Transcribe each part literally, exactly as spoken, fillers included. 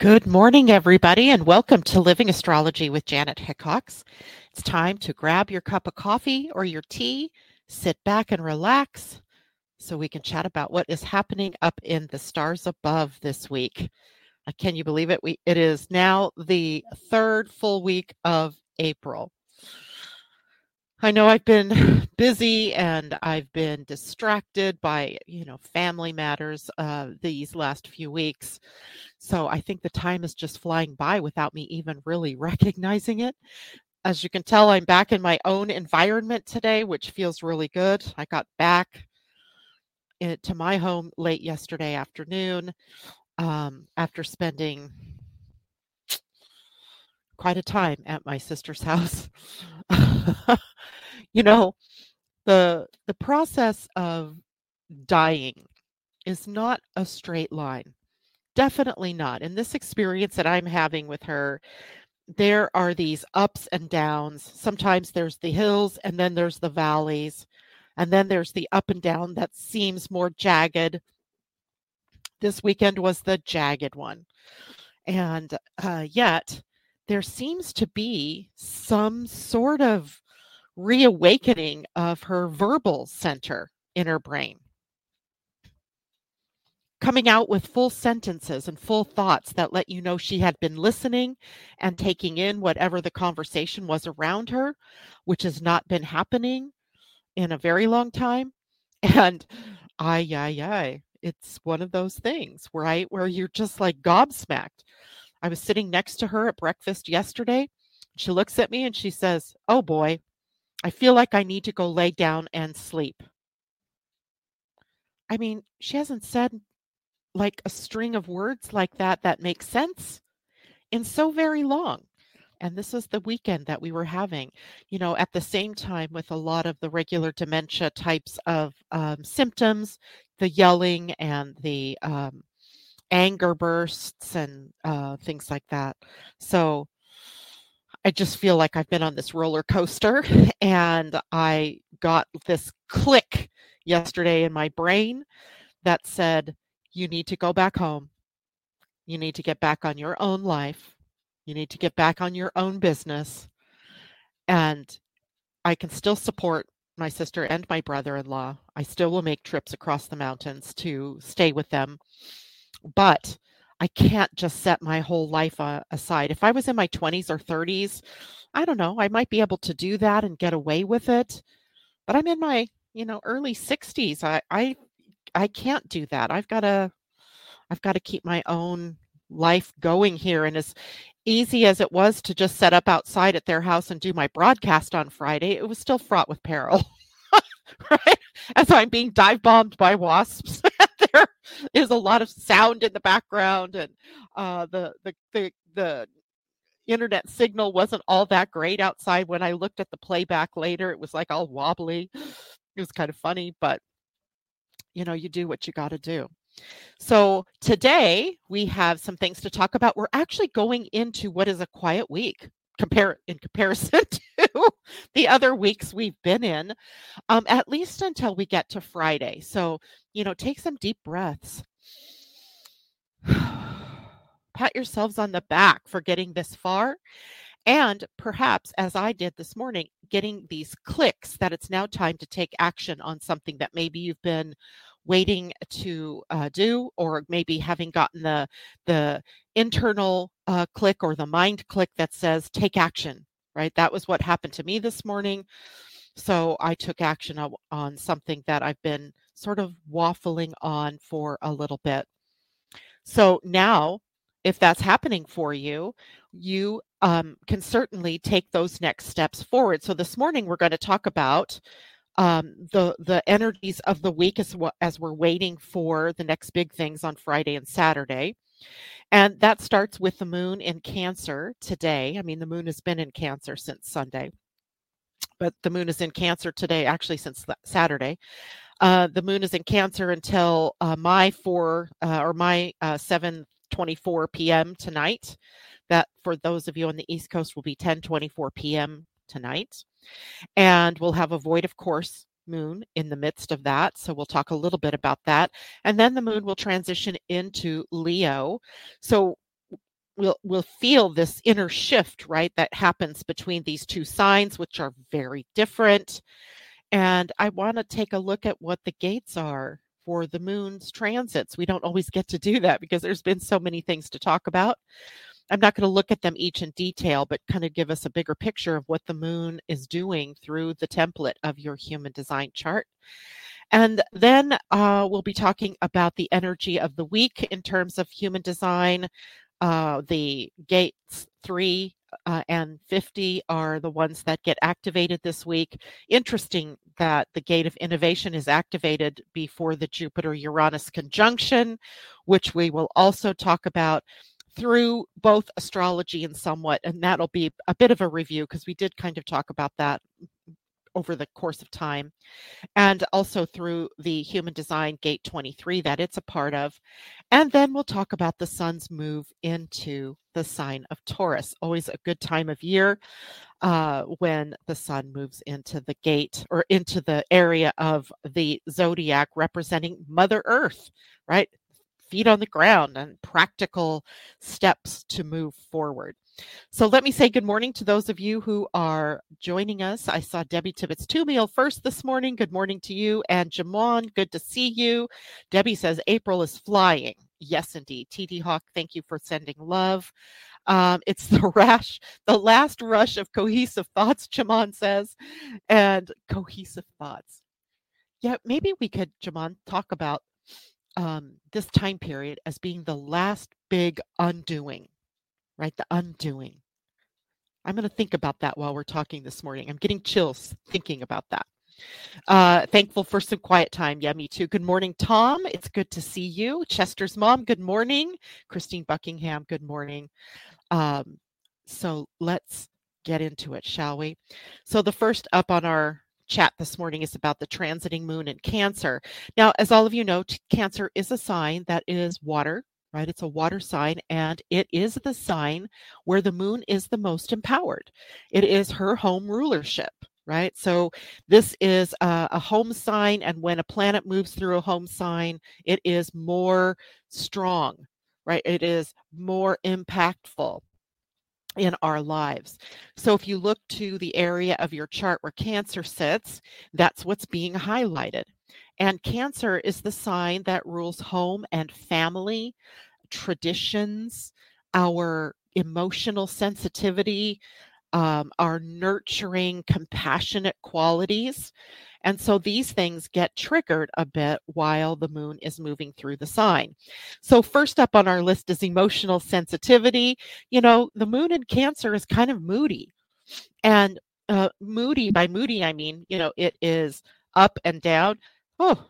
Good morning, everybody, and welcome to Living Astrology with Janet Hickox. It's time to grab your cup of coffee or your tea, sit back and relax so we can chat about what is happening up in the stars above this week. Uh, Can you believe it? We, it is now the third full week of April. I know I've been busy and I've been distracted by, you know, family matters uh, these last few weeks. So I think the time is just flying by without me even really recognizing it. As you can tell, I'm back in my own environment today, which feels really good. I got back in, to my home late yesterday afternoon um, after spending quite a time at my sister's house. you know, the the process of dying is not a straight line. Definitely not. In this experience that I'm having with her, there are these ups and downs. Sometimes there's the hills and then there's the valleys. And then there's the up and down that seems more jagged. This weekend was the jagged one. And uh, yet there seems to be some sort of reawakening of her verbal center in her brain, coming out with full sentences and full thoughts that let you know she had been listening and taking in whatever the conversation was around her, which has not been happening in a very long time. And ay, ay, ay, it's one of those things, right? Where you're just like gobsmacked. I was sitting next to her at breakfast yesterday. She looks at me and she says, "Oh boy, I feel like I need to go lay down and sleep." I mean, she hasn't said like a string of words like that that makes sense in so very long. And this is the weekend that we were having, you know, at the same time with a lot of the regular dementia types of um, symptoms, the yelling and the um, anger bursts and uh, things like that. So I just feel like I've been on this roller coaster and I got this click yesterday in my brain that said, you need to go back home. You need to get back on your own life. You need to get back on your own business. And I can still support my sister and my brother-in-law. I still will make trips across the mountains to stay with them. But I can't just set my whole life uh, aside. If I was in my twenties or thirties, I don't know, I might be able to do that and get away with it. But I'm in my, you know, early sixties. I I I can't do that. I've got to I've got to keep my own life going here. And as easy as it was to just set up outside at their house and do my broadcast on Friday, it was still fraught with peril, right? As I'm being dive bombed by wasps, there is a lot of sound in the background, and uh, the, the the the internet signal wasn't all that great outside. When I looked at the playback later, it was like all wobbly. It was kind of funny, but you know, you do what you got to do. So today we have some things to talk about. We're actually going into what is a quiet week compare in comparison to the other weeks we've been in, um, at least until we get to Friday. So, you know, take some deep breaths. Pat yourselves on the back for getting this far. And perhaps, as I did this morning, getting these clicks that it's now time to take action on something that maybe you've been waiting to uh, do, or maybe having gotten the the internal uh, click or the mind click that says take action, right? That was what happened to me this morning. So I took action on, on something that I've been sort of waffling on for a little bit. So now, if that's happening for you, you um, can certainly take those next steps forward. So this morning we're going to talk about um, the the energies of the week as as we're waiting for the next big things on Friday and Saturday, and that starts with the moon in Cancer today. I mean, the moon has been in Cancer since Sunday, but the moon is in Cancer today, actually since Saturday. Uh, the moon is in Cancer until uh, my four uh, or my uh, seven twenty-four p.m. tonight. That for those of you on the East Coast will be ten twenty-four p.m. tonight. And we'll have a void, of course, moon in the midst of that. So we'll talk a little bit about that. And then the moon will transition into Leo. So we'll we'll feel this inner shift, right, that happens between these two signs, which are very different. And I want to take a look at what the gates are for the moon's transits. We don't always get to do that because there's been so many things to talk about. I'm not going to look at them each in detail, but kind of give us a bigger picture of what the moon is doing through the template of your human design chart. And then uh, we'll be talking about the energy of the week in terms of human design. Uh, the gates three uh, and fifty are the ones that get activated this week. Interesting that the gate of innovation is activated before the Jupiter-Uranus conjunction, which we will also talk about through both astrology and somewhat, and that'll be a bit of a review because we did kind of talk about that over the course of time, and also through the human design gate twenty-three that it's a part of. And then we'll talk about the sun's move into the sign of Taurus. Always a good time of year uh, when the sun moves into the gate or into the area of the zodiac representing Mother Earth, right? Feet on the ground and practical steps to move forward. So let me say good morning to those of you who are joining us. I saw Debbie Tibbetts-Tumiel first this morning. Good morning to you. And Jamon, good to see you. Debbie says April is flying. Yes, indeed. T D Hawk, thank you for sending love. Um, it's the rash, the last rush of cohesive thoughts, Jamon says. And cohesive thoughts. Yeah, maybe we could, Jamon, talk about um, this time period as being the last big undoing. Right? The undoing. I'm going to think about that while we're talking this morning. I'm getting chills thinking about that. Uh, thankful for some quiet time. Yeah, me too. Good morning, Tom. It's good to see you. Chester's mom, good morning. Christine Buckingham, good morning. Um, so let's get into it, shall we? So the first up on our chat this morning is about the transiting moon in Cancer. Now, as all of you know, Cancer is a sign that is water. Right? It's a water sign, and it is the sign where the moon is the most empowered. It is her home rulership, right? So this is a, a home sign, and when a planet moves through a home sign, it is more strong, right? It is more impactful in our lives. So if you look to the area of your chart where Cancer sits, that's what's being highlighted. And Cancer is the sign that rules home and family, traditions, our emotional sensitivity, um, our nurturing, compassionate qualities. And so these things get triggered a bit while the moon is moving through the sign. So first up on our list is emotional sensitivity. You know, the moon in Cancer is kind of moody. And uh, moody, by moody, I mean, you know, it is up and down. Oh,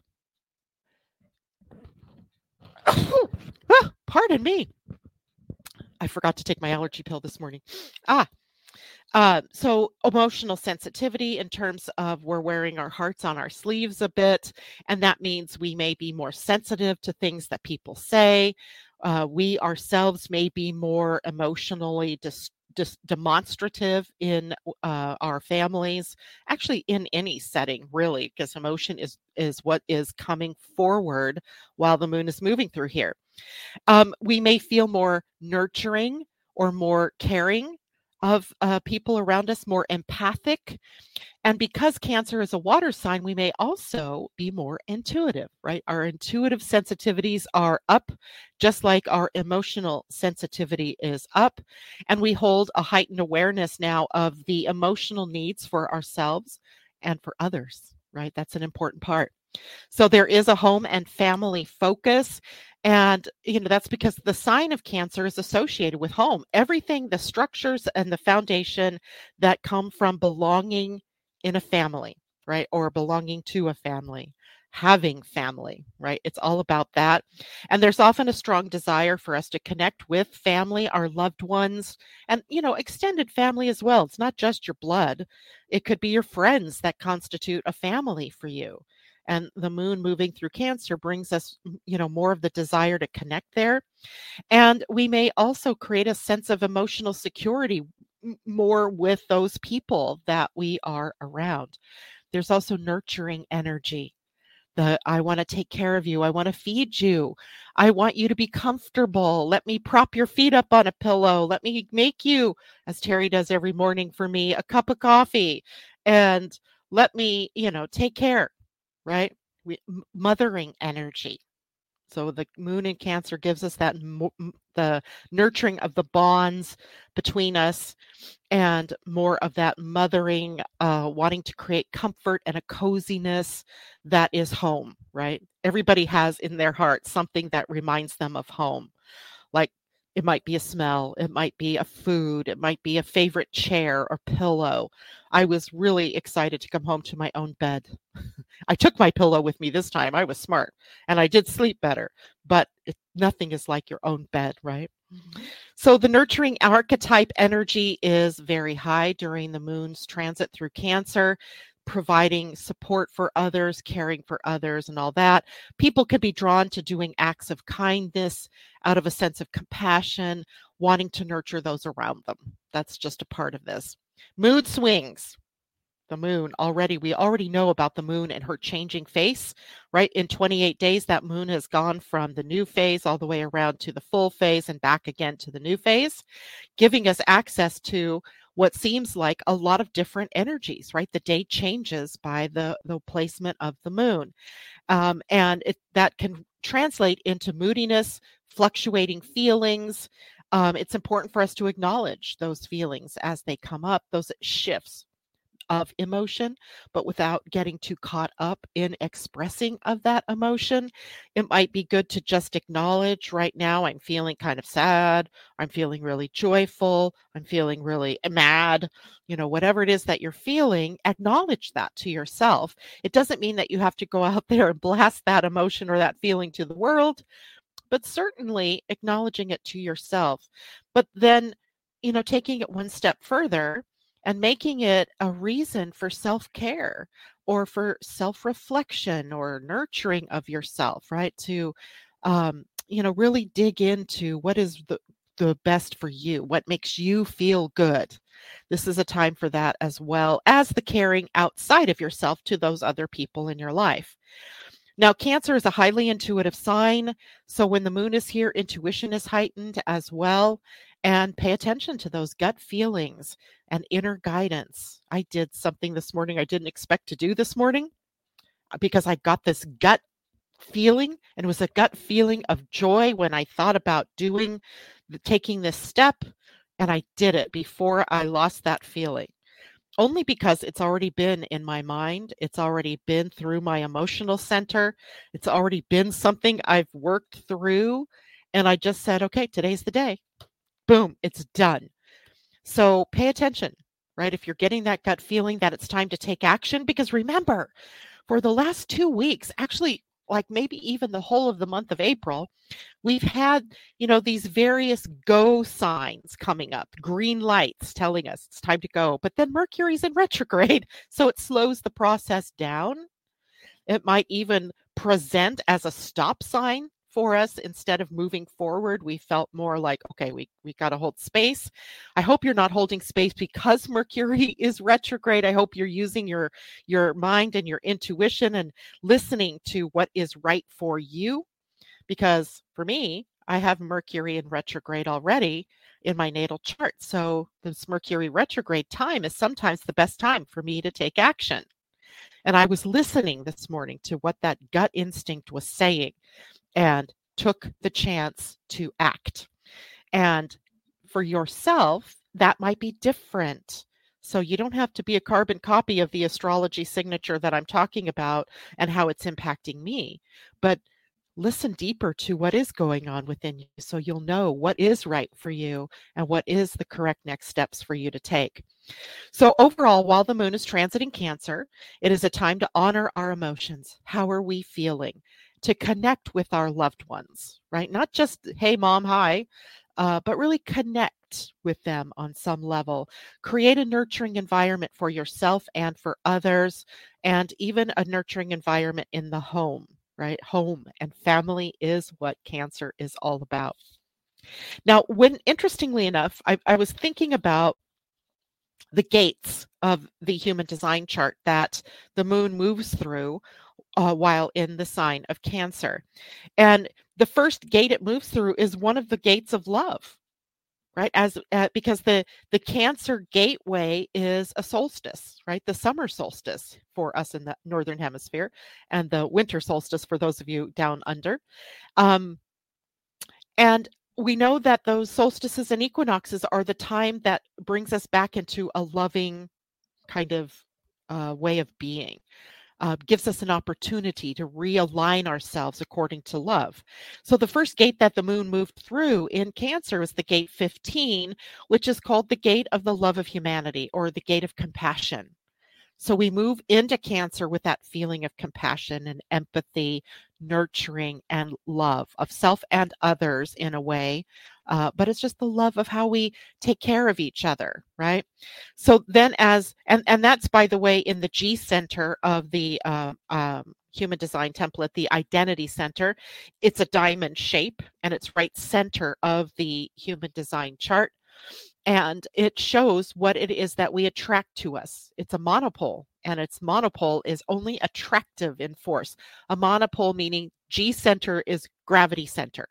oh, pardon me. I forgot to take my allergy pill this morning. Ah, uh, so emotional sensitivity in terms of we're wearing our hearts on our sleeves a bit, and that means we may be more sensitive to things that people say. Uh, we ourselves may be more emotionally dis- dis- demonstrative in uh, our families, actually in any setting, really, because emotion is is what is coming forward while the moon is moving through here. Um, we may feel more nurturing or more caring of uh, people around us, more empathic. And because Cancer is a water sign, we may also be more intuitive, right? Our intuitive sensitivities are up, just like our emotional sensitivity is up. And we hold a heightened awareness now of the emotional needs for ourselves and for others, right? That's an important part. So there is a home and family focus. And, you know, that's because the sign of Cancer is associated with home. Everything, the structures and the foundation that come from belonging in a family, right? Or belonging to a family, having family, right? It's all about that. And there's often a strong desire for us to connect with family, our loved ones, and, you know, extended family as well. It's not just your blood. It could be your friends that constitute a family for you. And the moon moving through Cancer brings us, you know, more of the desire to connect there. And we may also create a sense of emotional security more with those people that we are around. There's also nurturing energy The I want to take care of you. I want to feed you. I want you to be comfortable. Let me prop your feet up on a pillow. Let me make you, as Terry does every morning for me, a cup of coffee. And let me, you know, take care, right? We, m- mothering energy. So the moon in Cancer gives us that mo- m- the nurturing of the bonds between us and more of that mothering, uh, wanting to create comfort and a coziness that is home, right? Everybody has in their heart something that reminds them of home. Like it might be a smell, it might be a food, it might be a favorite chair or pillow. I was really excited to come home to my own bed. I took my pillow with me this time. I was smart and I did sleep better, but it, nothing is like your own bed, right? Mm-hmm. So the nurturing archetype energy is very high during the moon's transit through Cancer, providing support for others, caring for others, and all that. People could be drawn to doing acts of kindness out of a sense of compassion, wanting to nurture those around them. That's just a part of this. Mood swings. The moon already, we already know about the moon and her changing face, right? In twenty-eight days, that moon has gone from the new phase all the way around to the full phase and back again to the new phase, giving us access to what seems like a lot of different energies, right? The day changes by the, the placement of the moon. Um, and it, that can translate into moodiness, fluctuating feelings. Um, it's important for us to acknowledge those feelings as they come up, those shifts of emotion, but without getting too caught up in expressing of that emotion. It might be good to just acknowledge right now I'm feeling kind of sad, I'm feeling really joyful, I'm feeling really mad, you know, whatever it is that you're feeling, acknowledge that to yourself. It doesn't mean that you have to go out there and blast that emotion or that feeling to the world, but certainly acknowledging it to yourself. But then, you know, taking it one step further and making it a reason for self-care or for self-reflection or nurturing of yourself, right? To, um, you know, really dig into what is the the best for you, what makes you feel good. This is a time for that as well as the caring outside of yourself to those other people in your life. Now, Cancer is a highly intuitive sign. So when the moon is here, intuition is heightened as well. And pay attention to those gut feelings and inner guidance. I did something this morning I didn't expect to do this morning because I got this gut feeling, and it was a gut feeling of joy when I thought about doing, taking this step, and I did it before I lost that feeling. Only because it's already been in my mind. It's already been through my emotional center. It's already been something I've worked through. And I just said, okay, today's the day. Boom, it's done. So pay attention, right? If you're getting that gut feeling that it's time to take action, because remember, for the last two weeks, actually, like maybe even the whole of the month of April, we've had, you know, these various go signs coming up, green lights telling us it's time to go. But then Mercury's in retrograde, so it slows the process down. It might even present as a stop sign for us instead of moving forward. We felt more like, okay, we, we got to hold space. I hope you're not holding space because Mercury is retrograde. I hope you're using your, your mind and your intuition and listening to what is right for you. Because for me, I have Mercury in retrograde already in my natal chart. So this Mercury retrograde time is sometimes the best time for me to take action. And I was listening this morning to what that gut instinct was saying and took the chance to act. And for yourself, that might be different. So you don't have to be a carbon copy of the astrology signature that I'm talking about and how it's impacting me. But listen deeper to what is going on within you so you'll know what is right for you and what is the correct next steps for you to take. So overall, while the moon is transiting Cancer, it is a time to honor our emotions. How are we feeling? To connect with our loved ones, right? Not just, hey, mom, hi, uh, but really connect with them on some level. Create a nurturing environment for yourself and for others, and even a nurturing environment in the home. Right? Home and family is what Cancer is all about. Now, when interestingly enough, I, I was thinking about the gates of the human design chart that the moon moves through. uh, while in the sign of Cancer. And the first gate it moves through is one of the gates of love, right? As uh, because the the Cancer gateway is a solstice, right? The summer solstice for us in the northern hemisphere, and the winter solstice for those of you down under. Um, and we know that those solstices and equinoxes are the time that brings us back into a loving kind of uh, way of being. Uh, gives us an opportunity to realign ourselves according to love. So the first gate that the moon moved through in Cancer is the gate fifteen, which is called the gate of the love of humanity, or the gate of compassion. So we move into Cancer with that feeling of compassion and empathy, nurturing and love of self and others in a way. Uh, but it's just the love of how we take care of each other, right? So then as, and, and that's, by the way, in the G center of the uh, um, human design template, the identity center. It's a diamond shape, and it's right center of the human design chart. And it shows what it is that we attract to us. It's a monopole, and its monopole is only attractive in force. A monopole meaning G center is gravity center.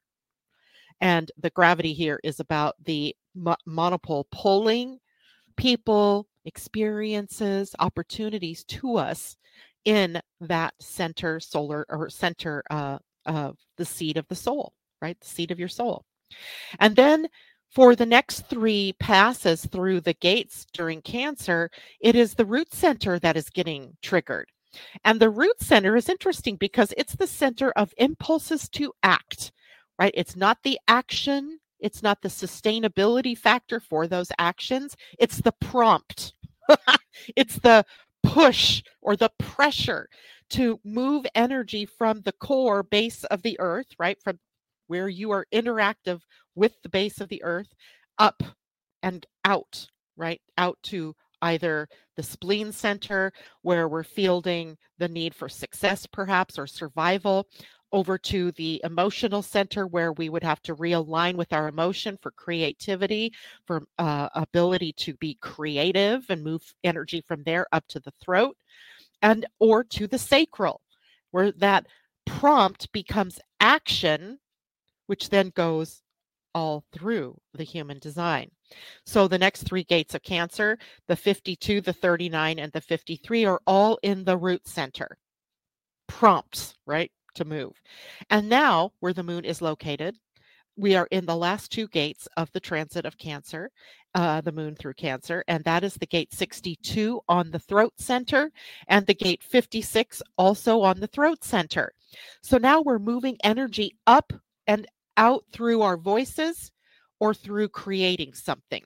And the gravity here is about the mo- monopole pulling people, experiences, opportunities to us in that center solar or center uh, of the seed of the soul, right? The seed of your soul. And then for the next three passes through the gates during Cancer, it is the root center that is getting triggered. And the root center is interesting because it's the center of impulses to act, right? It's not the action, it's not the sustainability factor for those actions, it's the prompt. It's the push or the pressure to move energy from the core base of the earth, right? From where you are interactive with the base of the earth up and out, right? Out to either the spleen center, where we're fielding the need for success, perhaps, or survival, over to the emotional center, where we would have to realign with our emotion for creativity, for uh, ability to be creative and move energy from there up to the throat, and or to the sacral, where that prompt becomes action, which then goes all through the human design. So the next three gates of Cancer, the fifty-two, the thirty-nine, and the fifty-three, are all in the root center. Prompts, right, to move. And now, where the moon is located, we are in the last two gates of the transit of Cancer, uh, the moon through Cancer, and that is the gate sixty-two on the throat center and the gate fifty-six also on the throat center. So now we're moving energy up and out through our voices or through creating something.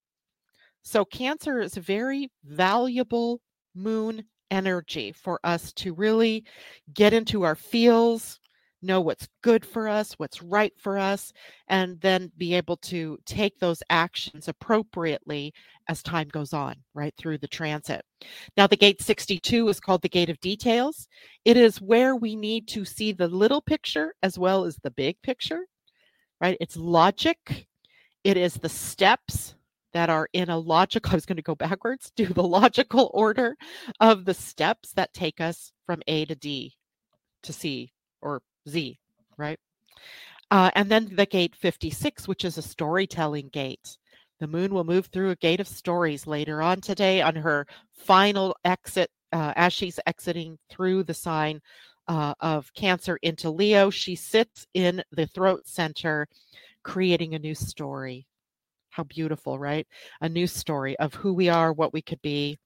So Cancer is a very valuable moon energy for us to really get into our feels, know what's good for us, what's right for us, and then be able to take those actions appropriately as time goes on, right, through the transit. Now, the gate sixty-two is called the gate of details. It is where we need to see the little picture as well as the big picture, right? It's logic. It is the steps that are in a logical, I was going to go backwards, do the logical order of the steps that take us from A to D to C or Z, right? Uh, and then the gate fifty-six, which is a storytelling gate. The moon will move through a gate of stories later on today on her final exit, uh, as she's exiting through the sign uh, of Cancer into Leo. She sits in the throat center, creating a new story. How beautiful, right? A new story of who we are, what we could be,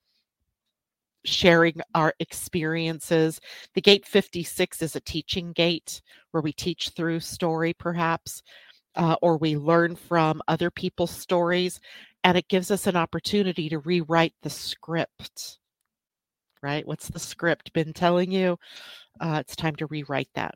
sharing our experiences. The gate fifty-six is a teaching gate where we teach through story, perhaps, uh, or we learn from other people's stories, and it gives us an opportunity to rewrite the script, right? What's the script been telling you? Uh, it's time to rewrite that.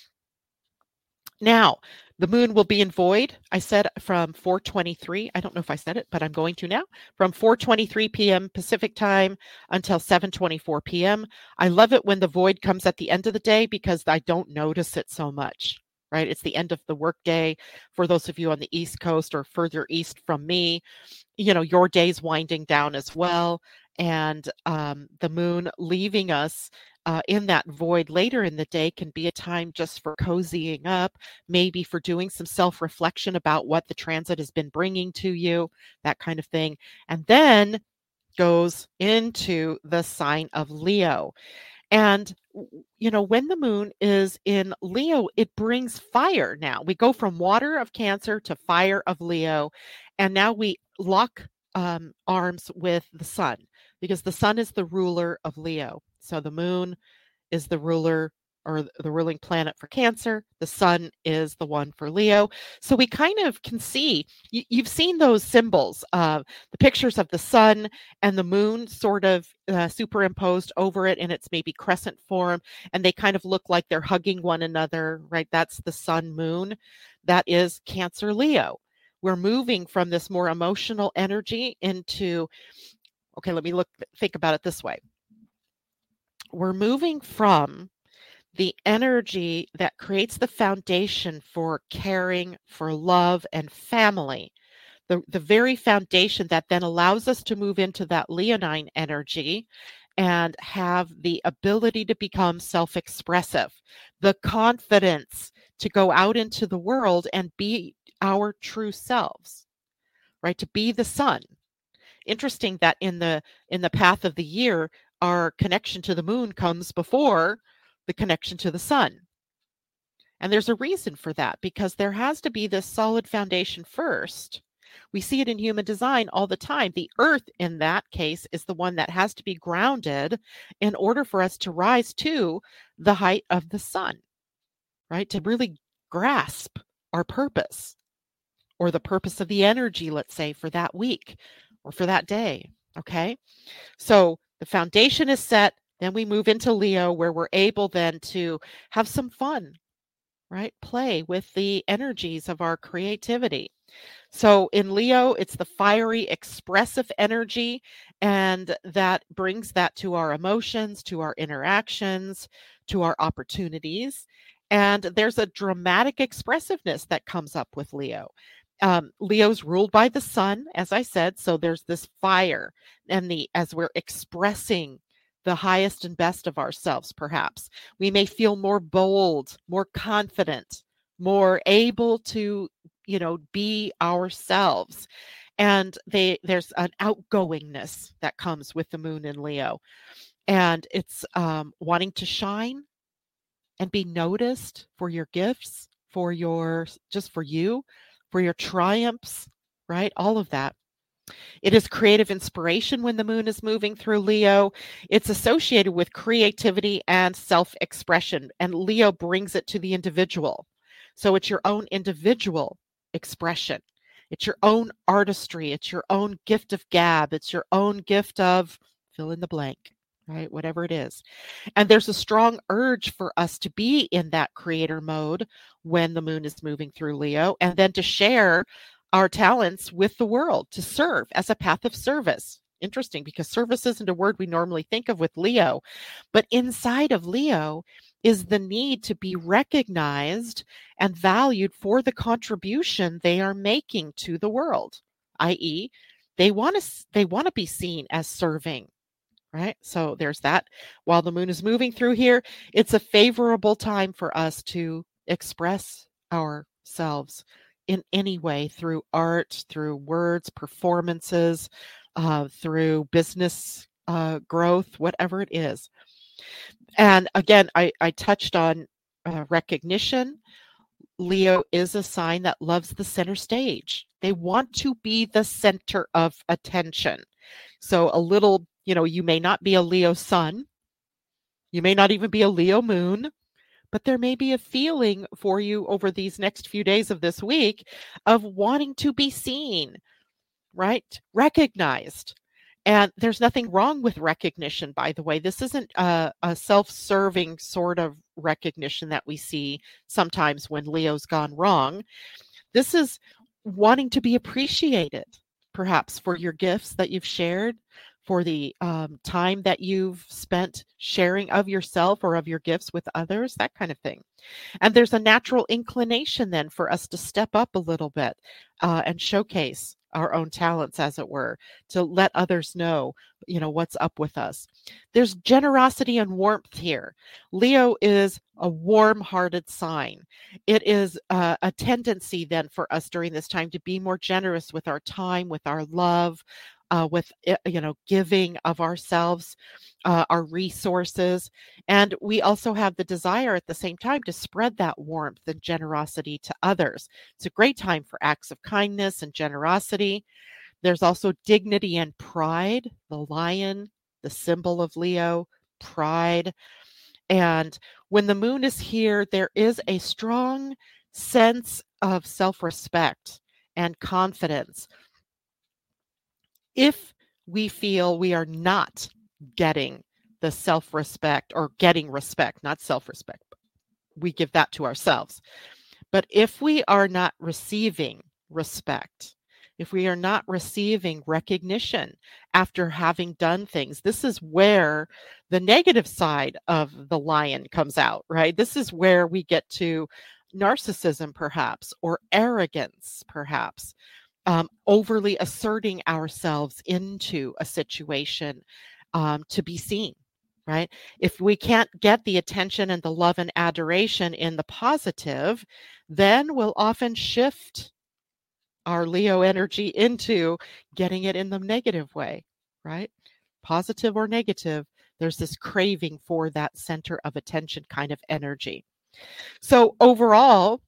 Now, the moon will be in void, I said, from four twenty-three. I don't know if I said it, but I'm going to now. From four twenty-three p.m. Pacific time until seven twenty-four p.m. I love it when the void comes at the end of the day because I don't notice it so much, right? It's the end of the workday. For those of you on the East Coast or further east from me, you know, your day's winding down as well. And um, the moon leaving us uh, in that void later in the day can be a time just for cozying up, maybe for doing some self-reflection about what the transit has been bringing to you, that kind of thing. And then goes into the sign of Leo. And, you know, when the moon is in Leo, it brings fire now. We go from water of Cancer to fire of Leo. And now we lock um, arms with the sun, because the sun is the ruler of Leo. So the moon is the ruler or the ruling planet for Cancer. The sun is the one for Leo. So we kind of can see, you, you've seen those symbols, uh, the pictures of the sun and the moon sort of uh, superimposed over it in its maybe crescent form, and they kind of look like they're hugging one another, right? That's the sun moon. That is Cancer Leo. We're moving from this more emotional energy into, okay, let me look, think about it this way. We're moving from the energy that creates the foundation for caring, for love and family, the, the very foundation that then allows us to move into that Leonine energy and have the ability to become self-expressive, the confidence to go out into the world and be our true selves, right? To be the sun. Interesting that in the in the path of the year, our connection to the moon comes before the connection to the sun. And there's a reason for that, because there has to be this solid foundation first. We see it in human design all the time. The earth, in that case, is the one that has to be grounded in order for us to rise to the height of the sun, right? To really grasp our purpose, or the purpose of the energy, let's say, for that week or for that day, okay? So the foundation is set. Then we move into Leo, where we're able then to have some fun, right? Play with the energies of our creativity. So in Leo, it's the fiery, expressive energy, and that brings that to our emotions, to our interactions, to our opportunities. And there's a dramatic expressiveness that comes up with Leo. Um, Leo's ruled by the sun, as I said, so there's this fire, and the as we're expressing the highest and best of ourselves, perhaps. We may feel more bold, more confident, more able to, you know, be ourselves. And they, there's an outgoingness that comes with the moon in Leo. And it's um, wanting to shine and be noticed for your gifts, for your, just for you, for your triumphs, right? All of that. It is creative inspiration when the moon is moving through Leo. It's associated with creativity and self-expression, and Leo brings it to the individual. So it's your own individual expression. It's your own artistry. It's your own gift of gab. It's your own gift of fill in the blank, right? Whatever it is. And there's a strong urge for us to be in that creator mode when the moon is moving through Leo, and then to share our talents with the world, to serve as a path of service. Interesting, because service isn't a word we normally think of with Leo, but inside of Leo is the need to be recognized and valued for the contribution they are making to the world, that is, they want to they want to be seen as serving, right? So there's that. While the moon is moving through here, it's a favorable time for us to express ourselves in any way, through art, through words, performances, uh, through business uh, growth, whatever it is. And again, I, I touched on uh, recognition. Leo is a sign that loves the center stage. They want to be the center of attention. So a little, you know, you may not be a Leo sun. You may not even be a Leo moon. But there may be a feeling for you over these next few days of this week of wanting to be seen, right? Recognized. And there's nothing wrong with recognition, by the way. This isn't a, a self-serving sort of recognition that we see sometimes when Leo's gone wrong. This is wanting to be appreciated, perhaps for your gifts that you've shared, for the um, time that you've spent sharing of yourself or of your gifts with others, that kind of thing. And there's a natural inclination then for us to step up a little bit uh, and showcase our own talents, as it were, to let others know, you know, what's up with us. There's generosity and warmth here. Leo is a warm-hearted sign. It is uh, a tendency then for us during this time to be more generous with our time, with our love, uh, with, you know, giving of ourselves, uh, our resources. And we also have the desire at the same time to spread that warmth and generosity to others. It's a great time for acts of kindness and generosity. There's also dignity and pride, the lion, the symbol of Leo, pride. And when the moon is here, there is a strong sense of self-respect and confidence. If we feel we are not getting the self-respect or getting respect, not self-respect, we give that to ourselves. But if we are not receiving respect, if we are not receiving recognition after having done things, this is where the negative side of the lion comes out, right? This is where we get to narcissism, perhaps, or arrogance, perhaps. Um, overly asserting ourselves into a situation um, to be seen, right? If we can't get the attention and the love and adoration in the positive, then we'll often shift our Leo energy into getting it in the negative way, right? Positive or negative, there's this craving for that center of attention kind of energy. So overall,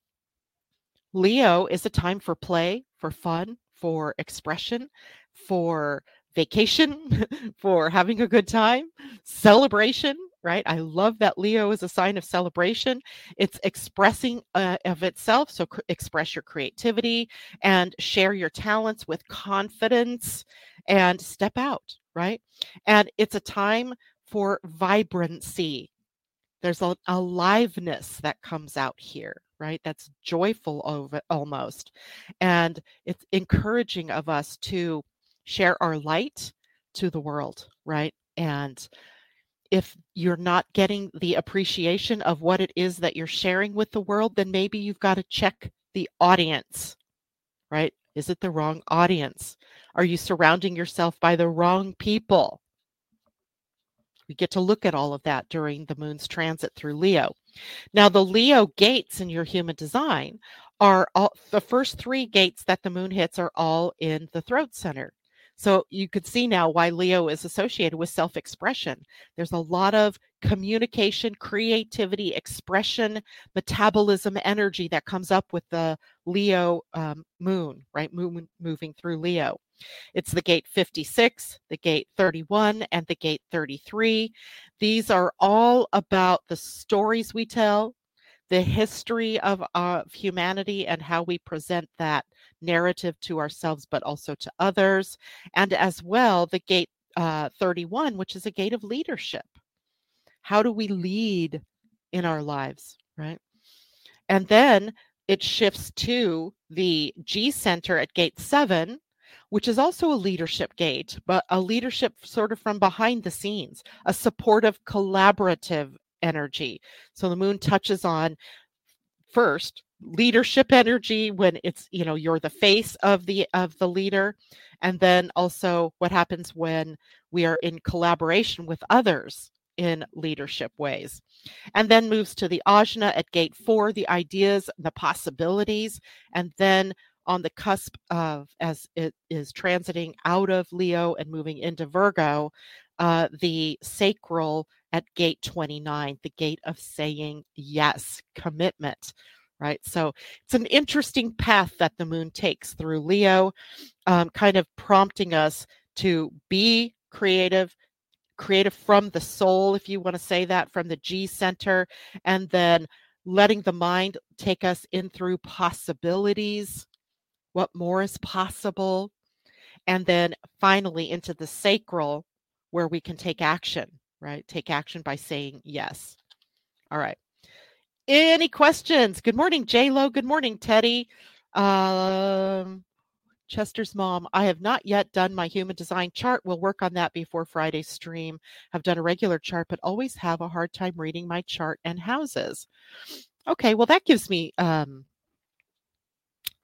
Leo is a time for play, for fun, for expression, for vacation, for having a good time, celebration, right? I love that Leo is a sign of celebration. It's expressing uh, of itself. So cr- express your creativity and share your talents with confidence and step out, right? And it's a time for vibrancy. There's a aliveness that comes out here, right? That's joyful over almost. And it's encouraging of us to share our light to the world, right? And if you're not getting the appreciation of what it is that you're sharing with the world, then maybe you've got to check the audience, right? Is it the wrong audience? Are you surrounding yourself by the wrong people? We get to look at all of that during the moon's transit through Leo. Now, the Leo gates in your human design are all, the first three gates that the moon hits are all in the throat center. So you could see now why Leo is associated with self-expression. There's a lot of communication, creativity, expression, metabolism, energy that comes up with the Leo um, moon, right? Moon moving through Leo. It's the gate fifty-six, the gate thirty-one, and the gate thirty-three. These are all about the stories we tell, the history of, of humanity and how we present that narrative to ourselves, but also to others. And as well, the gate uh, thirty-one, which is a gate of leadership. How do we lead in our lives, right? And then it shifts to the G center at gate seven, which is also a leadership gate, but a leadership sort of from behind the scenes, a supportive, collaborative energy. So the moon touches on first leadership energy when it's, you know, you're the face of the of the leader, and then also what happens when we are in collaboration with others in leadership ways. And then moves to the Ajna at gate four, the ideas, the possibilities, and then on the cusp of, as it is transiting out of Leo and moving into Virgo, uh, the sacral at gate twenty-nine, the gate of saying yes, commitment, right? So it's an interesting path that the moon takes through Leo, um, kind of prompting us to be creative, creative from the soul, if you want to say that, from the G center, and then letting the mind take us in through possibilities, what more is possible, and then finally into the sacral where we can take action, right? Take action by saying yes. All right. Any questions? Good morning, J-Lo. Good morning, Teddy. Um, Chester's mom, I have not yet done my human design chart. We'll work on that before Friday's stream. I've done a regular chart, but always have a hard time reading my chart and houses. Okay, well, that gives me um,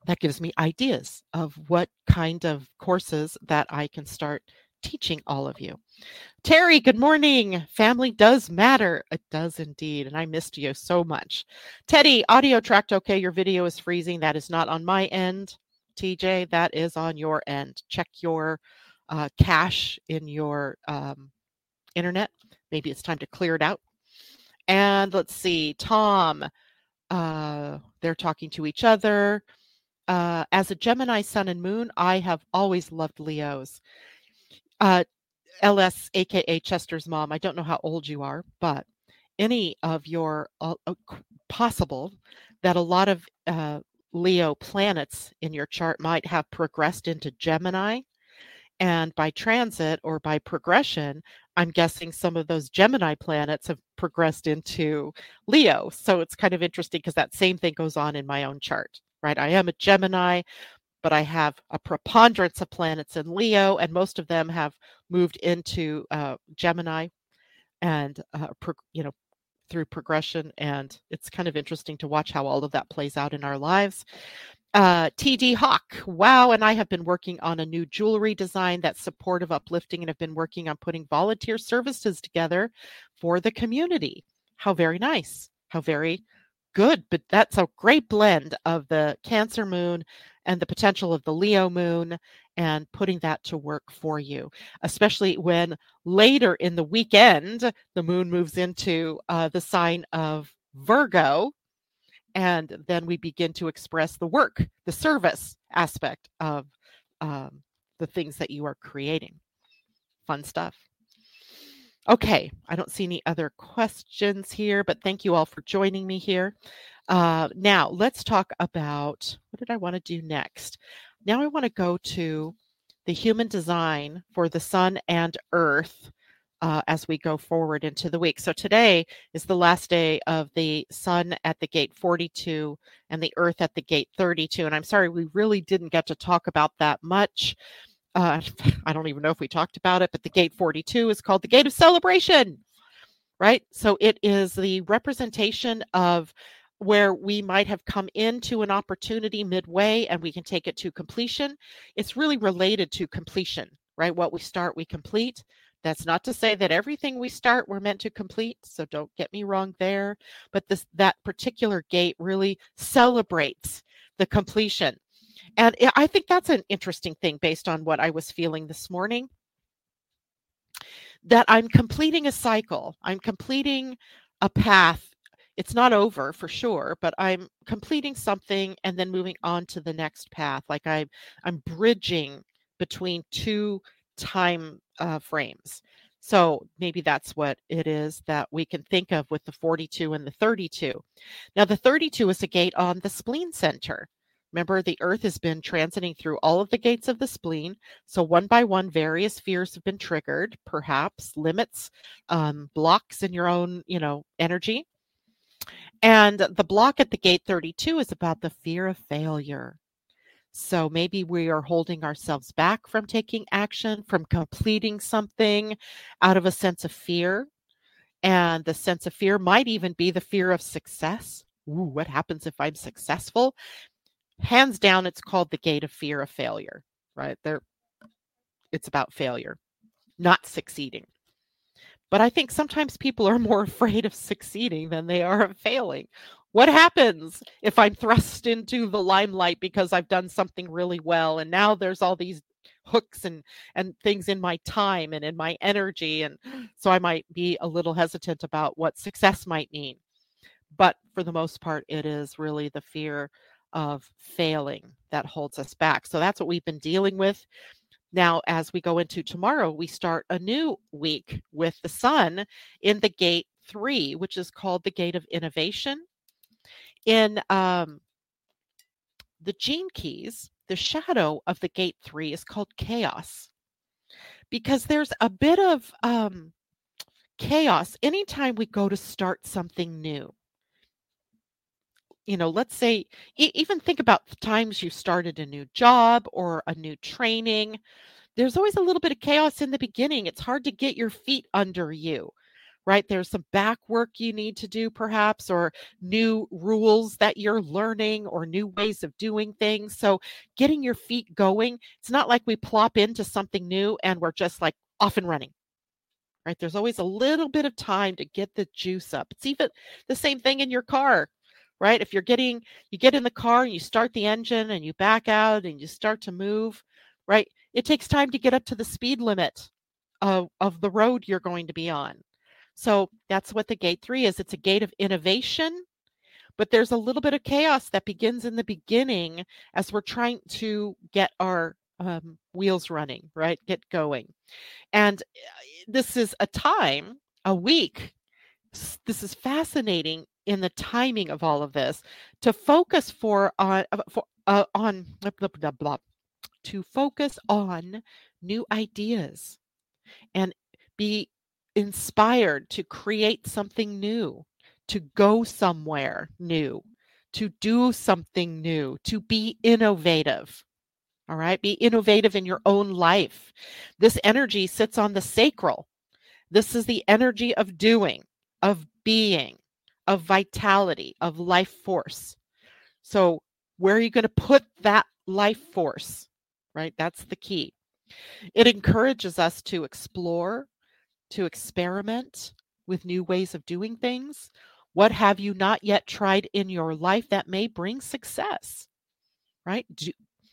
that gives me ideas of what kind of courses that I can start teaching all of you. Terry, good morning. Family does matter. It does indeed. And I missed you so much. Teddy, audio tracked okay. Your video is freezing. That is not on my end. T J, that is on your end. Check your uh, cache in your um, internet. Maybe it's time to clear it out. And let's see, Tom, uh, they're talking to each other. Uh, as a Gemini sun and moon, I have always loved Leos. Uh, L S, aka Chester's mom, I don't know how old you are, but any of your uh, possible that a lot of uh, Leo planets in your chart might have progressed into Gemini. And by transit or by progression, I'm guessing some of those Gemini planets have progressed into Leo. So it's kind of interesting because that same thing goes on in my own chart, right? I am a Gemini, but I have a preponderance of planets in Leo, and most of them have moved into uh, Gemini and, uh, pro- you know, through progression. And it's kind of interesting to watch how all of that plays out in our lives. Uh, T D Hawk, wow, and I have been working on a new jewelry design that's supportive, uplifting, and have been working on putting volunteer services together for the community. How very nice. How very good. But that's a great blend of the Cancer moon and the potential of the Leo moon and putting that to work for you, especially when later in the weekend, the moon moves into uh, the sign of Virgo. And then we begin to express the work, the service aspect of um, the things that you are creating. Fun stuff. Okay, I don't see any other questions here, but thank you all for joining me here. Uh, now, let's talk about, what did I want to do next? Now I want to go to the human design for the sun and earth uh, as we go forward into the week. So today is the last day of the sun at the gate forty-two and the earth at the gate thirty-two. And I'm sorry, we really didn't get to talk about that much. Uh, I don't even know if we talked about it, but the gate forty-two is called the gate of celebration, right? So it is the representation of where we might have come into an opportunity midway and we can take it to completion. It's really related to completion, right? What we start, we complete. That's not to say that everything we start we're meant to complete, so don't get me wrong there. But this that particular gate really celebrates the completion. And I think that's an interesting thing based on what I was feeling this morning, that I'm completing a cycle. I'm completing a path. It's not over for sure, but I'm completing something and then moving on to the next path. Like I, I'm bridging between two time uh, frames. So maybe that's what it is that we can think of with the forty-two and the thirty-two. Now, the thirty-two is a gate on the spleen center. Remember, the earth has been transiting through all of the gates of the spleen. So one by one, various fears have been triggered, perhaps limits, um, blocks in your own, you know, energy. And the block at the gate thirty-two is about the fear of failure. So maybe we are holding ourselves back from taking action, from completing something out of a sense of fear. And the sense of fear might even be the fear of success. Ooh, what happens if I'm successful? Hands down, it's called the gate of fear of failure, right? There, it's about failure, not succeeding. But I think sometimes people are more afraid of succeeding than they are of failing. What happens if I'm thrust into the limelight because I've done something really well, and now there's all these hooks and and things in my time and in my energy, and so I might be a little hesitant about what success might mean. But for the most part, it is really the fear of failing that holds us back. So that's what we've been dealing with. Now, as we go into tomorrow, we start a new week with the sun in the gate three, which is called the gate of innovation. In um, the gene keys, the shadow of the gate three is called chaos, because there's a bit of um, chaos anytime we go to start something new. You know, let's say, e- even think about the times you started a new job or a new training. There's always a little bit of chaos in the beginning. It's hard to get your feet under you, right? There's some back work you need to do perhaps, or new rules that you're learning, or new ways of doing things. So getting your feet going, it's not like we plop into something new and we're just like off and running. Right? There's always a little bit of time to get the juice up. It's even the same thing in your car, right? If you're getting, you get in the car and you start the engine and you back out and you start to move, right? It takes time to get up to the speed limit of, of the road you're going to be on. So that's what the gate three is. It's a gate of innovation, but there's a little bit of chaos that begins in the beginning as we're trying to get our um, wheels running, right? Get going. And this is a time, a week. This is fascinating in the timing of all of this, to focus for on for uh, on blah, blah, blah, blah, to focus on new ideas and be inspired to create something new, to go somewhere new, to do something new, to be innovative. All right, be innovative in your own life. This energy sits on the sacral. This is the energy of doing, of being, of vitality, of life force. So where are you going to put that life force, right? That's the key. It encourages us to explore, to experiment with new ways of doing things. What have you not yet tried in your life that may bring success, right? Do,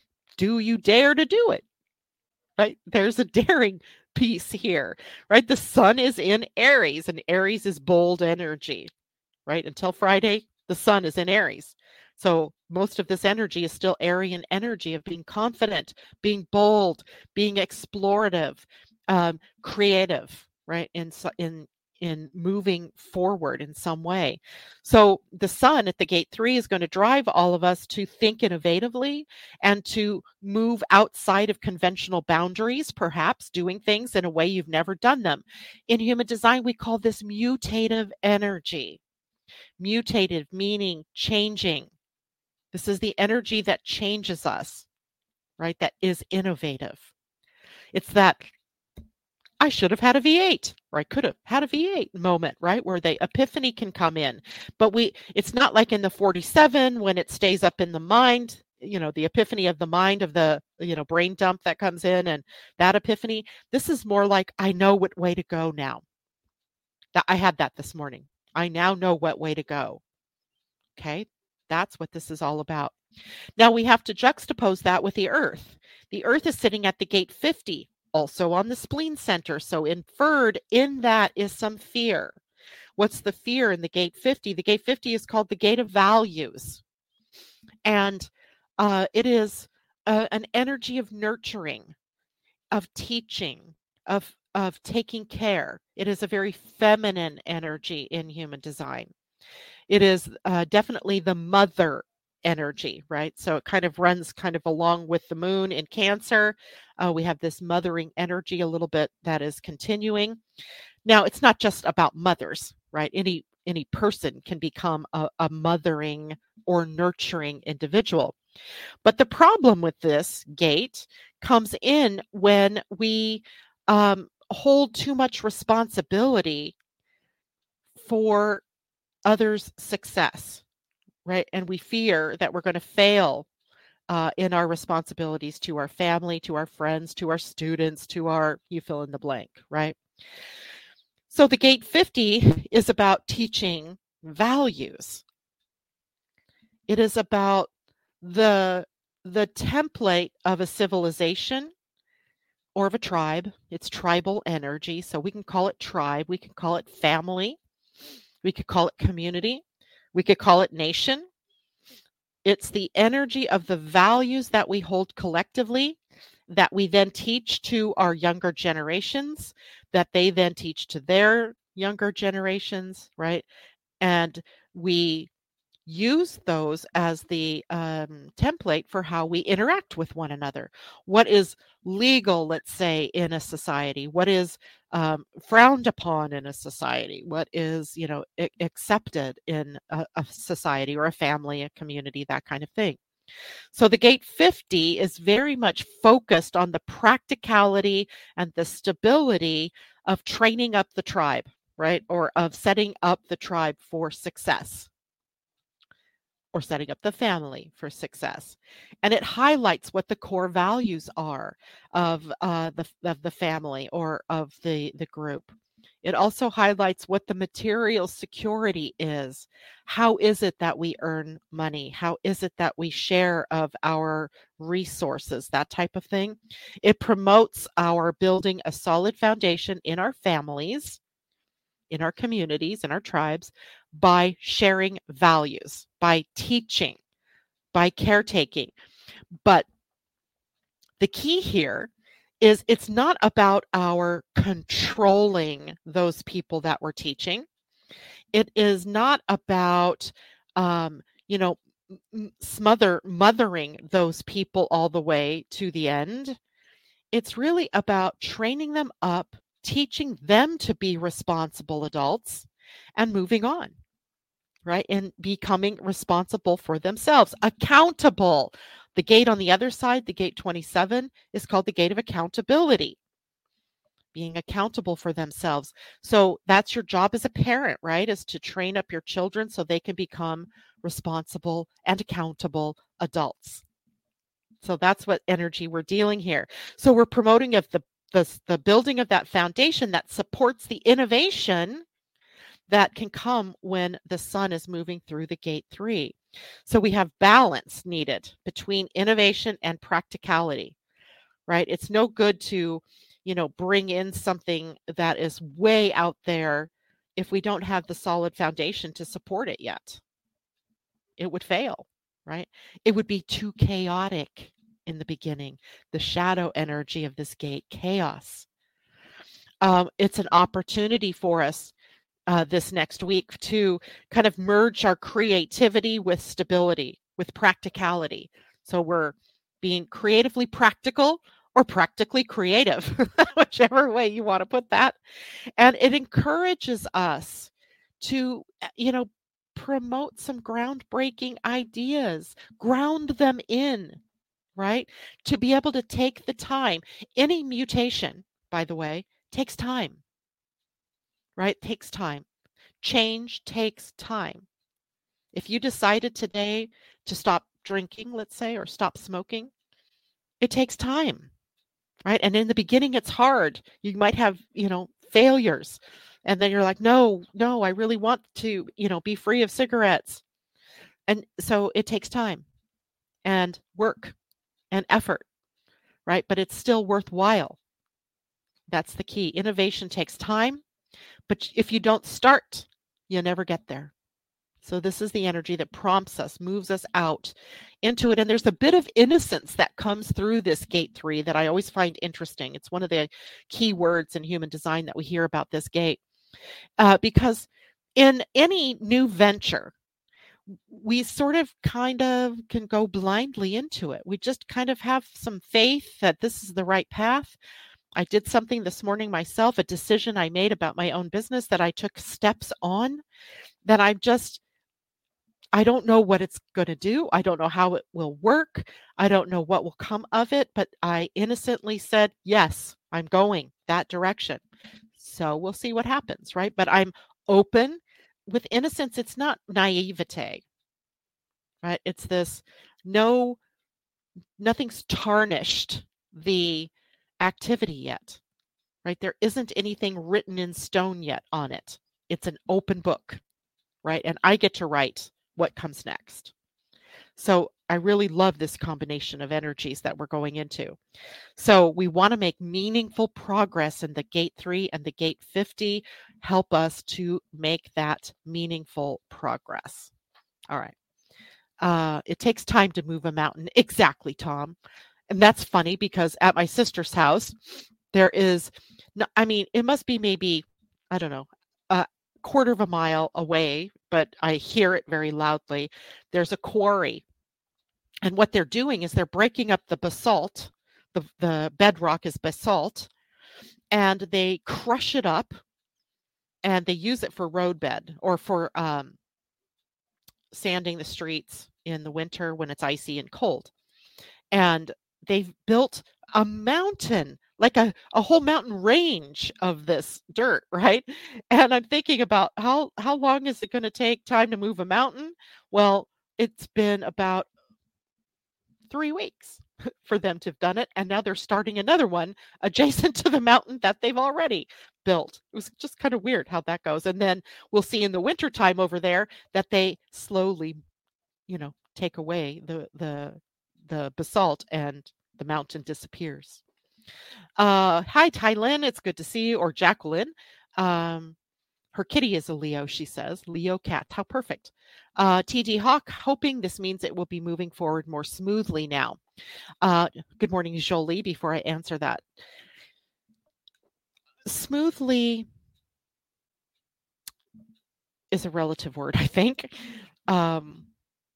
do you dare to do it, right? There's a daring piece here, right? The sun is in Aries, and Aries is bold energy, right? Until Friday, the sun is in Aries. So most of this energy is still Aryan energy of being confident, being bold, being explorative, um, creative, right? In, in, in moving forward in some way. So the sun at the gate three is going to drive all of us to think innovatively and to move outside of conventional boundaries, perhaps doing things in a way you've never done them. In human design, we call this mutative energy. Mutative meaning changing. This is the energy that changes us, right? That is innovative. It's that I should have had a V eight, or I could have had a V eight moment, right? Where the epiphany can come in. But we, it's not like in the forty-seven when it stays up in the mind, you know, the epiphany of the mind, of the, you know, brain dump that comes in, and that epiphany. This is more like, I know what way to go now. That I had that this morning. I now know what way to go. Okay. That's what this is all about. Now we have to juxtapose that with the earth. The earth is sitting at the gate fifty. Also on the spleen center. So inferred in that is some fear. What's the fear in the gate fifty? The gate fifty is called the gate of values. And uh, it is uh, an energy of nurturing, of teaching, of, of taking care. It is a very feminine energy in human design. It is uh, definitely the mother energy, right? So it kind of runs kind of along with the moon in Cancer. Uh, we have this mothering energy a little bit that is continuing. Now, it's not just about mothers, right? Any any person can become a, a mothering or nurturing individual. But the problem with this gate comes in when we um, hold too much responsibility for others' success, right? And we fear that we're going to fail uh, in our responsibilities to our family, to our friends, to our students, to our, you fill in the blank, right? So the gate fifty is about teaching values. It is about the, the template of a civilization or of a tribe. It's tribal energy. So we can call it tribe. We can call it family. We could call it community. We could call it nation. It's the energy of the values that we hold collectively that we then teach to our younger generations, that they then teach to their younger generations, right? And we use those as the um, template for how we interact with one another. What is legal, let's say, in a society? What is um, frowned upon in a society? What is, you know, a- accepted in a, a society or a family, a community, that kind of thing. So the gate fifty is very much focused on the practicality and the stability of training up the tribe. right? Or of setting up the tribe for success, or setting up the family for success. And it highlights what the core values are of uh, the of the family or of the the group. It also highlights what the material security is. How is it that we earn money? How is it that we share of our resources? That type of thing. It promotes our building a solid foundation in our families, in our communities, in our tribes, by sharing values, by teaching, by caretaking. But the key here is it's not about our controlling those people that we're teaching. It is not about, um, you know, smother mothering those people all the way to the end. It's really about training them up, teaching them to be responsible adults, and moving on, right? And becoming responsible for themselves, accountable. The gate on the other side, the gate twenty-seven, is called the gate of accountability, being accountable for themselves. So that's your job as a parent, right? Is to train up your children so they can become responsible and accountable adults. So that's what energy we're dealing here. So we're promoting of the, the, the building of that foundation that supports the innovation that can come when the sun is moving through the gate three. So we have balance needed between innovation and practicality, right? It's no good to, you know, bring in something that is way out there if we don't have the solid foundation to support it yet. It would fail, right? It would be too chaotic in the beginning. The shadow energy of this gate, chaos. Um, it's an opportunity for us uh, this next week to kind of merge our creativity with stability, with practicality. So we're being creatively practical or practically creative, whichever way you want to put that. And it encourages us to, you know, promote some groundbreaking ideas, ground them in, right? To be able to take the time. Any mutation, by the way, takes time, right? Takes time. Change takes time. If you decided today to stop drinking, let's say, or stop smoking, it takes time, right? And in the beginning, it's hard. You might have, you know, failures. And then you're like, no, no, I really want to, you know, be free of cigarettes. And so it takes time and work and effort, right? But it's still worthwhile. That's the key. Innovation takes time, but if you don't start, you'll never get there. So this is the energy that prompts us, moves us out into it. And there's a bit of innocence that comes through this gate three that I always find interesting. It's one of the key words in human design that we hear about this gate. Uh, because in any new venture, we sort of kind of can go blindly into it. We just kind of have some faith that this is the right path. I did something this morning myself, a decision I made about my own business that I took steps on that I just, I don't know what it's going to do. I don't know how it will work. I don't know what will come of it, but I innocently said, yes, I'm going that direction. So we'll see what happens, right? But I'm open with innocence. It's not naivete, right? It's this no, nothing's tarnished the activity yet, right? There isn't anything written in stone yet on it. It's an open book, right? And I get to write what comes next. So I really love this combination of energies that we're going into. So we want to make meaningful progress, and the gate three and the gate fifty help us to make that meaningful progress. All right. Uh, it takes time to move a mountain. Exactly, Tom. And that's funny because at my sister's house, there is, no, I mean, it must be maybe, I don't know, a quarter of a mile away, but I hear it very loudly. There's a quarry. And what they're doing is they're breaking up the basalt. The, the bedrock is basalt. And they crush it up and they use it for roadbed or for um, sanding the streets in the winter when it's icy and cold. And they've built a mountain like a, a whole mountain range of this dirt, right? And I'm thinking about how how long is it going to take time to move a mountain? Well, it's been about three weeks for them to have done it, and now they're starting another one adjacent to the mountain that they've already built. It was just kind of weird how that goes. And then we'll see in the wintertime over there that they slowly, you know, take away the the the basalt and the mountain disappears. Uh, hi, Tylin. It's good to see you. Or Jacqueline. Um, her kitty is a Leo, she says. Leo cat. How perfect. Uh, T D Hawk, hoping this means it will be moving forward more smoothly now. Uh, good morning, Jolie, before I answer that. Smoothly is a relative word, I think. Um,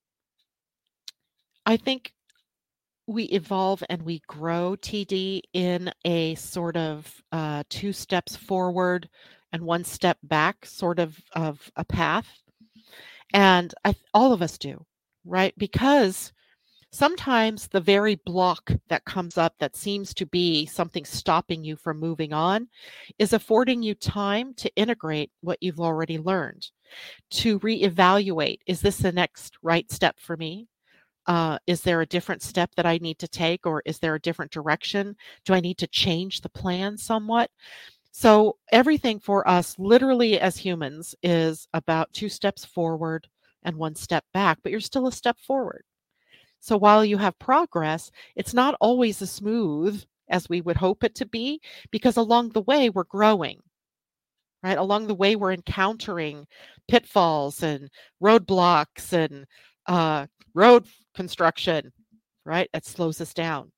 I think we evolve and we grow, T D, in a sort of uh, two steps forward and one step back sort of of a path. And I, all of us do, right? Because sometimes the very block that comes up that seems to be something stopping you from moving on is affording you time to integrate what you've already learned, to reevaluate, is this the next right step for me? Uh, is there a different step that I need to take, or is there a different direction? Do I need to change the plan somewhat? So everything for us, literally as humans, is about two steps forward and one step back, but you're still a step forward. So while you have progress, it's not always as smooth as we would hope it to be, because along the way we're growing, right? Along the way we're encountering pitfalls and roadblocks and uh, road construction, right? That slows us down.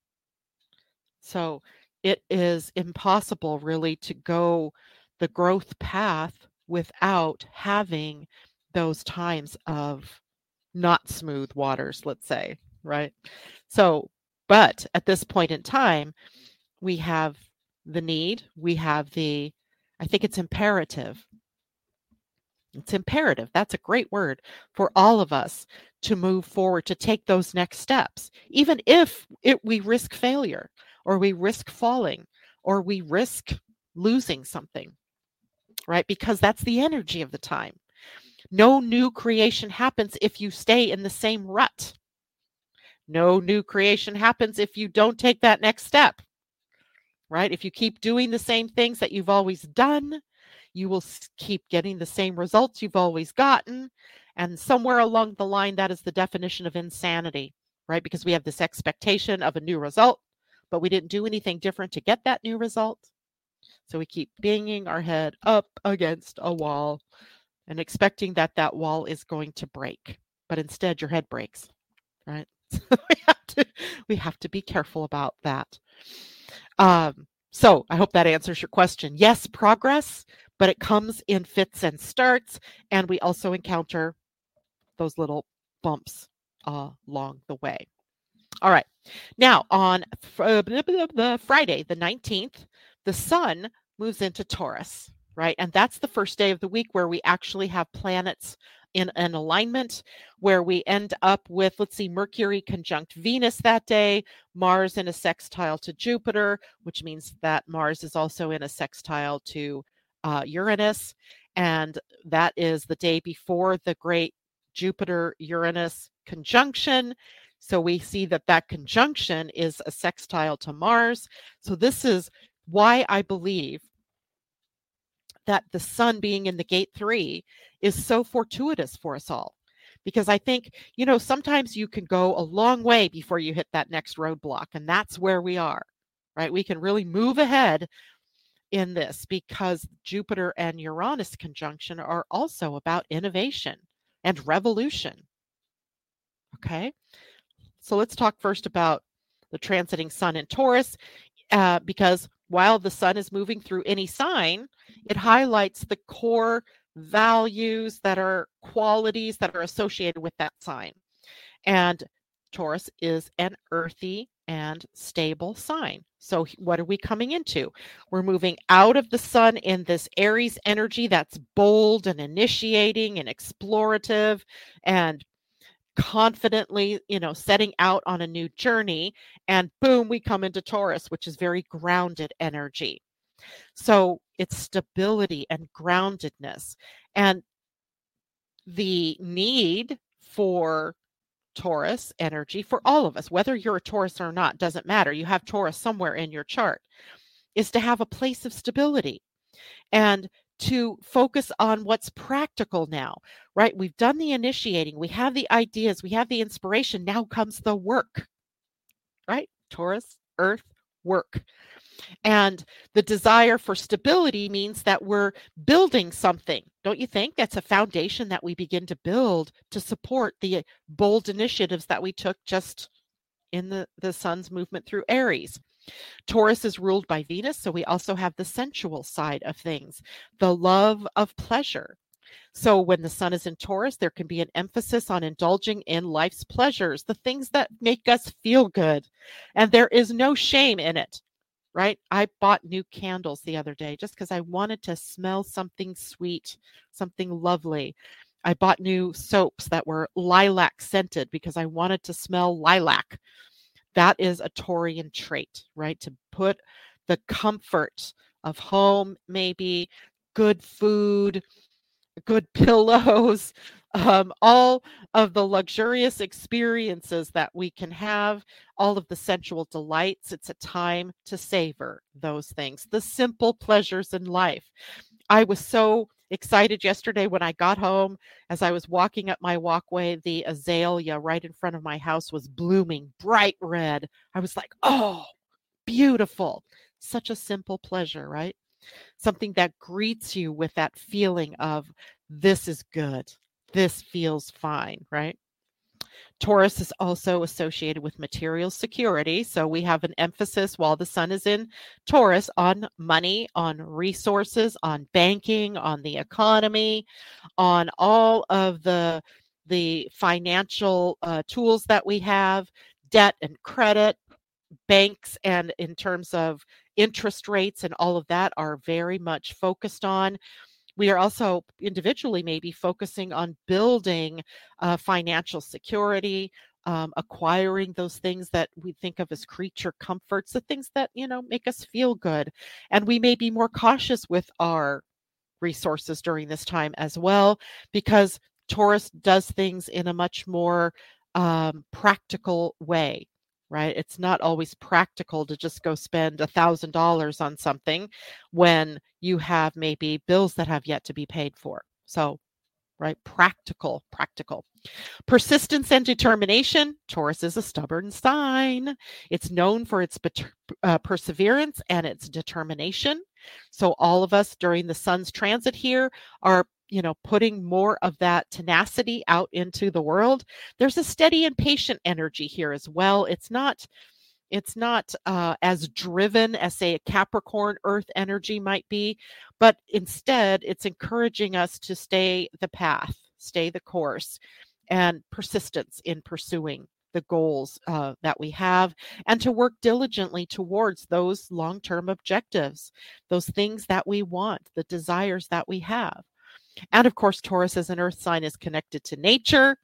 So it is impossible really to go the growth path without having those times of not smooth waters, let's say, right? So, but at this point in time, we have the need, we have the, I think it's imperative. It's imperative. That's a great word for all of us to move forward, to take those next steps, even if it, we risk failure, or we risk falling, or we risk losing something, right? Because that's the energy of the time. No new creation happens if you stay in the same rut. No new creation happens if you don't take that next step, right? If you keep doing the same things that you've always done, you will keep getting the same results you've always gotten. And somewhere along the line, that is the definition of insanity, right? Because we have this expectation of a new result, but we didn't do anything different to get that new result. So we keep banging our head up against a wall and expecting that that wall is going to break. But instead, your head breaks, right? So we have to, we have to be careful about that. Um, so I hope that answers your question. Yes, progress, but it comes in fits and starts, and we also encounter those little bumps uh, along the way. All right. Now, on uh, the Friday, the nineteenth, the sun moves into Taurus, right? And that's the first day of the week where we actually have planets in an alignment, where we end up with, let's see, Mercury conjunct Venus that day, Mars in a sextile to Jupiter, which means that Mars is also in a sextile to uh, Uranus. And that is the day before the great Jupiter-Uranus conjunction. So we see that that conjunction is a sextile to Mars. So this is why I believe that the sun being in the gate three is so fortuitous for us all. Because I think, you know, sometimes you can go a long way before you hit that next roadblock. And that's where we are, right? We can really move ahead in this because Jupiter and Uranus conjunction are also about innovation and revolution. Okay. So let's talk first about the transiting sun in Taurus, uh, because while the sun is moving through any sign, it highlights the core values that are qualities that are associated with that sign. And Taurus is an earthy and stable sign. So what are we coming into? We're moving out of the sun in this Aries energy that's bold and initiating and explorative and confidently, you know, setting out on a new journey, and boom, we come into Taurus, which is very grounded energy. So it's stability and groundedness. And the need for Taurus energy for all of us, whether you're a Taurus or not, doesn't matter. You have Taurus somewhere in your chart, is to have a place of stability and to focus on what's practical now, right? We've done the initiating, we have the ideas, we have the inspiration. Now comes the work, right? Taurus, earth, work. And the desire for stability means that we're building something. Don't you think? That's a foundation that we begin to build to support the bold initiatives that we took just in the, the sun's movement through Aries. Taurus is ruled by Venus, so we also have the sensual side of things, the love of pleasure. So when the sun is in Taurus, there can be an emphasis on indulging in life's pleasures, the things that make us feel good. And there is no shame in it, right? I bought new candles the other day just because I wanted to smell something sweet, something lovely. I bought new soaps that were lilac scented because I wanted to smell lilac. That is a Taurian trait, right? To put the comfort of home, maybe good food, good pillows, um, all of the luxurious experiences that we can have, all of the sensual delights. It's a time to savor those things, the simple pleasures in life. I was so excited yesterday when I got home. As I was walking up my walkway, the azalea right in front of my house was blooming bright red. I was like, oh, beautiful. Such a simple pleasure, right? Something that greets you with that feeling of this is good. This feels fine, right? Taurus is also associated with material security. So we have an emphasis while the sun is in Taurus on money, on resources, on banking, on the economy, on all of the, the financial uh, tools that we have, debt and credit, banks, and in terms of interest rates and all of that are very much focused on. We are also individually maybe focusing on building uh, financial security, um, acquiring those things that we think of as creature comforts, the things that, you know, make us feel good. And we may be more cautious with our resources during this time as well, because Taurus does things in a much more um, practical way. Right? It's not always practical to just go spend a thousand dollars on something when you have maybe bills that have yet to be paid for. So, right, practical, practical. Persistence and determination. Taurus is a stubborn sign. It's known for its uh, perseverance and its determination. So all of us during the sun's transit here are, you know, putting more of that tenacity out into the world. There's a steady and patient energy here as well. It's not, it's not uh, as driven as, say, a Capricorn Earth energy might be, but instead it's encouraging us to stay the path, stay the course, and persistence in pursuing the goals uh, that we have, and to work diligently towards those long-term objectives, those things that we want, the desires that we have. And of course, Taurus as an earth sign is connected to nature,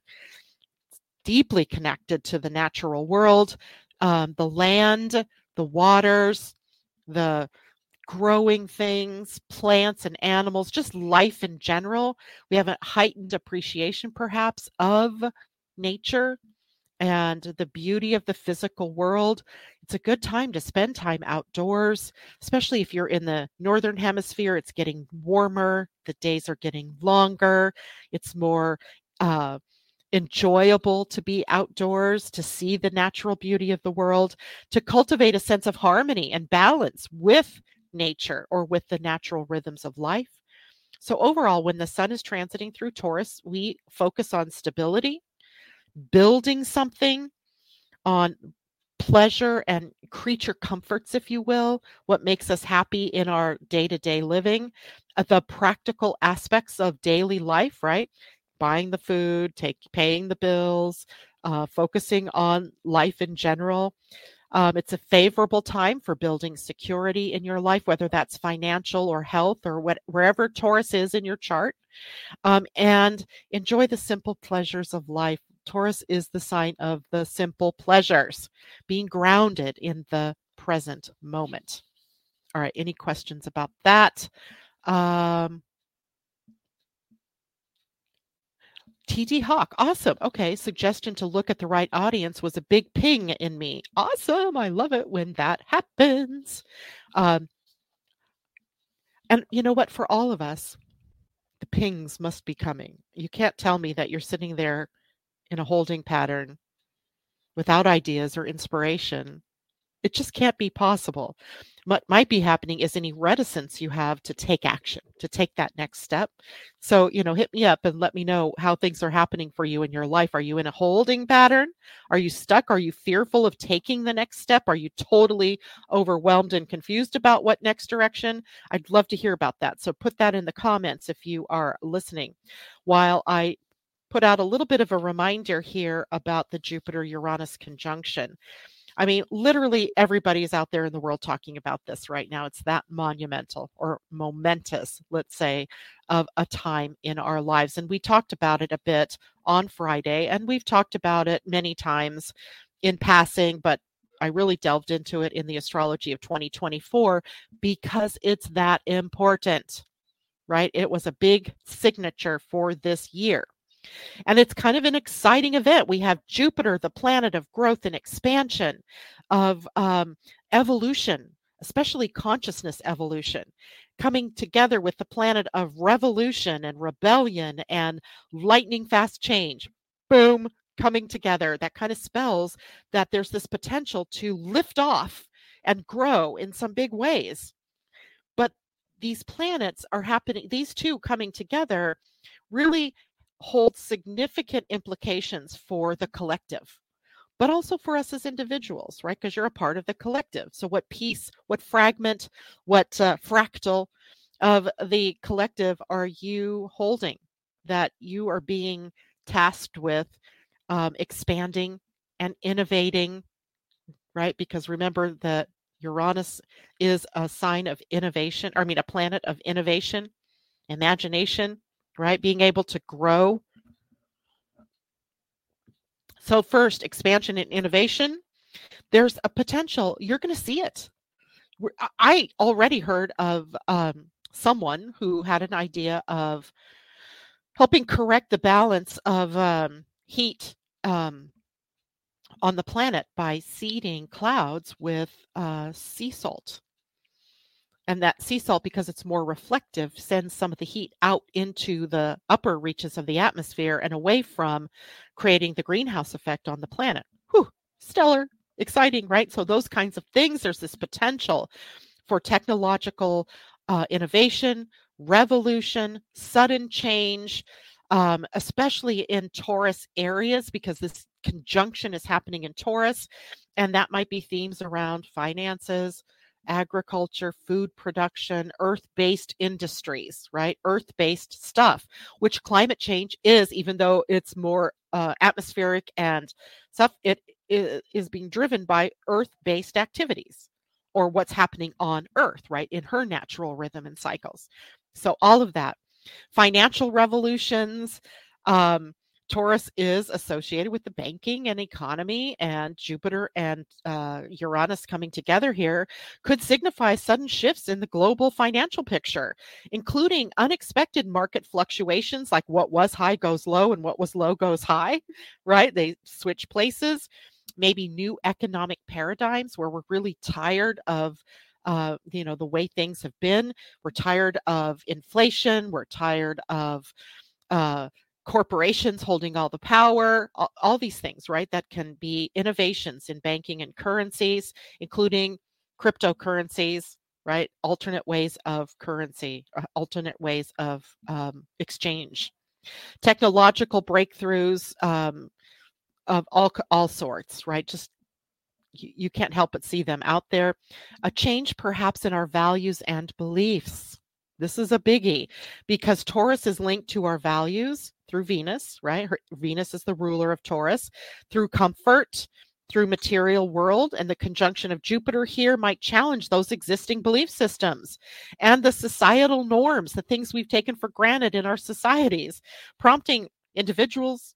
deeply connected to the natural world, um, the land, the waters, the growing things, plants and animals, just life in general. We have a heightened appreciation perhaps of nature and the beauty of the physical world. It's a good time to spend time outdoors, especially if you're in the northern hemisphere. It's getting warmer. The days are getting longer. It's more uh, enjoyable to be outdoors, to see the natural beauty of the world, to cultivate a sense of harmony and balance with nature or with the natural rhythms of life. So overall, when the sun is transiting through Taurus, we focus on stability, building something, on pleasure and creature comforts, if you will, what makes us happy in our day-to-day living, uh, the practical aspects of daily life, right? Buying the food, take, paying the bills, uh, focusing on life in general. Um, it's a favorable time for building security in your life, whether that's financial or health or what, wherever Taurus is in your chart. Um, and enjoy the simple pleasures of life. Taurus is the sign of the simple pleasures, being grounded in the present moment. All right, any questions about that? Um, T D Hawk, awesome. Okay, suggestion to look at the right audience was a big ping in me. Awesome, I love it when that happens. Um, and you know what, for all of us, the pings must be coming. You can't tell me that you're sitting there in a holding pattern without ideas or inspiration. It just can't be possible. What might be happening is any reticence you have to take action, to take that next step. So, you know, hit me up and let me know how things are happening for you in your life. Are you in a holding pattern? Are you stuck? Are you fearful of taking the next step? Are you totally overwhelmed and confused about what next direction? I'd love to hear about that. So put that in the comments if you are listening. While I put out a little bit of a reminder here about the Jupiter-Uranus conjunction. I mean, literally everybody is out there in the world talking about this right now. It's that monumental or momentous, let's say, of a time in our lives. And we talked about it a bit on Friday, and we've talked about it many times in passing, but I really delved into it in the astrology of twenty twenty-four because it's that important, right? It was a big signature for this year. And it's kind of an exciting event. We have Jupiter, the planet of growth and expansion, of um, evolution, especially consciousness evolution, coming together with the planet of revolution and rebellion and lightning fast change. Boom, coming together. That kind of spells that there's this potential to lift off and grow in some big ways. But these planets are happening, these two coming together really hold significant implications for the collective, but also for us as individuals, right? Because you're a part of the collective. So what piece, what fragment, what uh, fractal of the collective are you holding that you are being tasked with um, expanding and innovating, right? Because remember that Uranus is a sign of innovation, or I mean, a planet of innovation, imagination, right? Being able to grow. So first, expansion and innovation. There's a potential. You're going to see it. I already heard of um, someone who had an idea of helping correct the balance of um, heat um, on the planet by seeding clouds with uh, sea salt. And that sea salt, because it's more reflective, sends some of the heat out into the upper reaches of the atmosphere and away from creating the greenhouse effect on the planet. Whew, stellar, exciting, right? So those kinds of things, there's this potential for technological uh, innovation, revolution, sudden change, um, especially in Taurus areas, because this conjunction is happening in Taurus. And that might be themes around finances, agriculture, food production, earth-based industries, right? Earth-based stuff, which climate change is, even though it's more uh, atmospheric and stuff, it is being driven by earth-based activities or what's happening on Earth, right? In her natural rhythm and cycles. So all of that. Financial revolutions, um, Taurus is associated with the banking and economy, and Jupiter and uh, Uranus coming together here could signify sudden shifts in the global financial picture, including unexpected market fluctuations like what was high goes low and what was low goes high, right? They switch places, maybe new economic paradigms where we're really tired of uh, you know, the way things have been. We're tired of inflation. We're tired of uh, corporations holding all the power, all, all these things, right? That can be innovations in banking and currencies, including cryptocurrencies, right? Alternate ways of currency, alternate ways of um, exchange, technological breakthroughs um, of all all sorts, right? Just you, you can't help but see them out there. A change perhaps in our values and beliefs. This is a biggie because Taurus is linked to our values through Venus, right? Her, Venus is the ruler of Taurus, through comfort, through material world, and the conjunction of Jupiter here might challenge those existing belief systems and the societal norms, the things we've taken for granted in our societies, prompting individuals,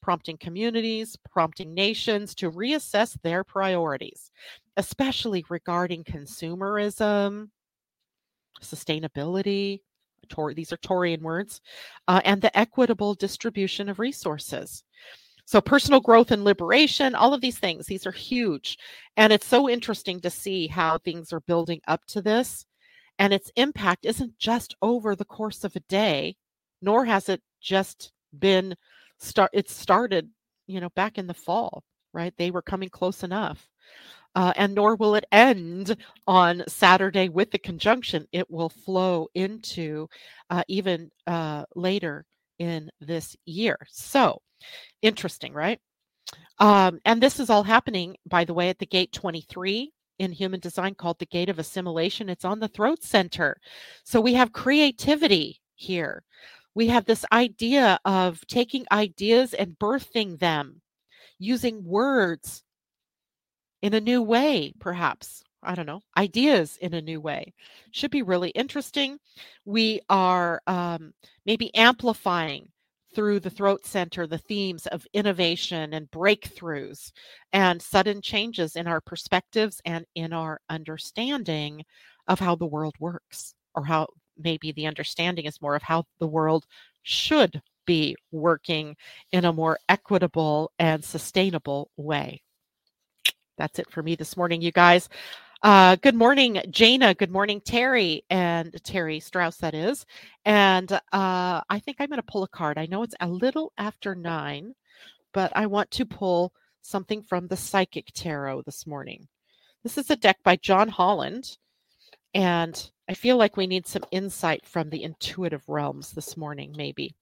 prompting communities, prompting nations to reassess their priorities, especially regarding consumerism, sustainability, Tor- these are Taurian words, uh, and the equitable distribution of resources. So personal growth and liberation, all of these things, these are huge. And it's so interesting to see how things are building up to this. And its impact isn't just over the course of a day, nor has it just been start it started, you know, back in the fall, right? They were coming close enough. Uh, and nor will it end on Saturday with the conjunction. It will flow into uh, even uh, later in this year. So interesting, right? Um, and this is all happening, by the way, at the gate twenty-three in human design called the gate of assimilation. It's on the throat center. So we have creativity here. We have this idea of taking ideas and birthing them, using words in a new way, perhaps. I don't know, ideas in a new way. Should be really interesting. We are um, maybe amplifying through the throat center the themes of innovation and breakthroughs and sudden changes in our perspectives and in our understanding of how the world works, or how maybe the understanding is more of how the world should be working in a more equitable and sustainable way. That's it for me this morning, you guys. Uh, good morning, Jana. Good morning, Terry, and Terry Strauss, that is. And uh, I think I'm going to pull a card. I know it's a little after nine, but I want to pull something from the Psychic Tarot this morning. This is a deck by John Holland, and I feel like we need some insight from the intuitive realms this morning, maybe.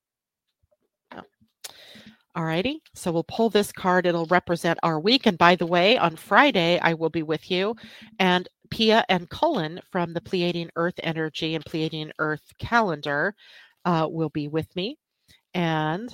Oh. All righty, so we'll pull this card. It'll represent our week. And by the way, on Friday, I will be with you. And Pia and Cullen from the Pleiadian Earth Energy and Pleiadian Earth Calendar uh, will be with me. And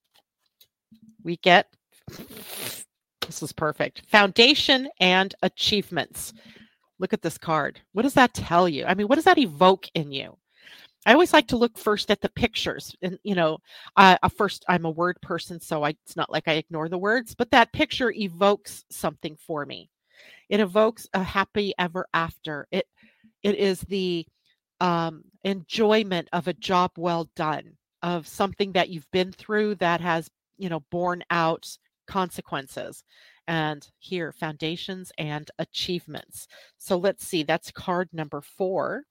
we get, this is perfect, Foundation and Achievements. Look at this card. What does that tell you? I mean, what does that evoke in you? I always like to look first at the pictures. And, you know, uh, first, I'm a word person, so I, it's not like I ignore the words, but that picture evokes something for me. It evokes a happy ever after. It It is the um, enjoyment of a job well done, of something that you've been through that has, you know, borne out consequences. And here, foundations and achievements. So let's see, that's card number four.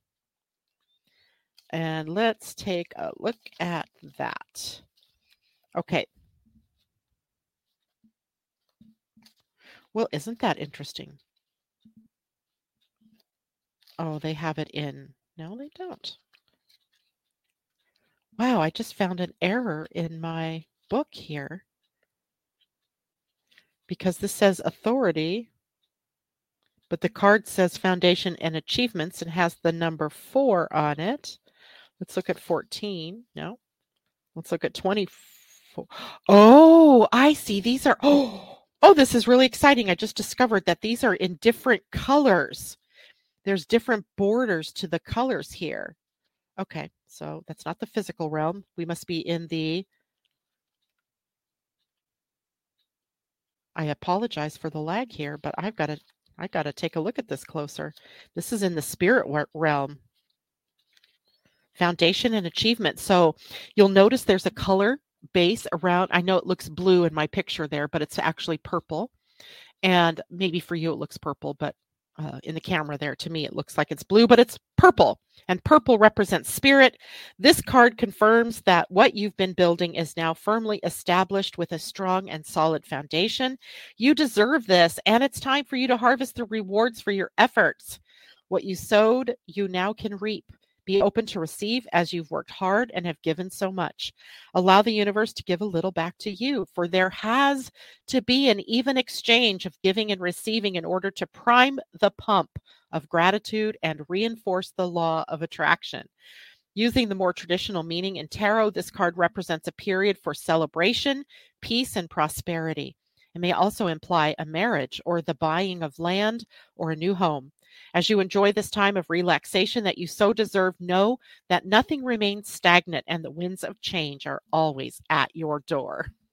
And let's take a look at that. Okay. Well, isn't that interesting? Oh, they have it in. No, they don't. Wow, I just found an error in my book here. Because this says authority, but the card says foundation and achievements and has the number four on it. Let's look at fourteen. No. Let's look at twenty-four. Oh, I see. These are, oh, oh, this is really exciting. I just discovered that these are in different colors. There's different borders to the colors here. Okay, so that's not the physical realm. We must be in the, I apologize for the lag here, but I've got to, I got to take a look at this closer. This is in the spirit realm. Foundation and achievement. So you'll notice there's a color base around. I know it looks blue in my picture there, but it's actually purple. And maybe for you it looks purple, but uh, in the camera there, to me, it looks like it's blue, but it's purple. And purple represents spirit. This card confirms that what you've been building is now firmly established with a strong and solid foundation. You deserve this, and it's time for you to harvest the rewards for your efforts. What you sowed, you now can reap. Be open to receive as you've worked hard and have given so much. Allow the universe to give a little back to you, for there has to be an even exchange of giving and receiving in order to prime the pump of gratitude and reinforce the law of attraction. Using the more traditional meaning in tarot, this card represents a period for celebration, peace, and prosperity. It may also imply a marriage or the buying of land or a new home. As you enjoy this time of relaxation that you so deserve, know that nothing remains stagnant and the winds of change are always at your door.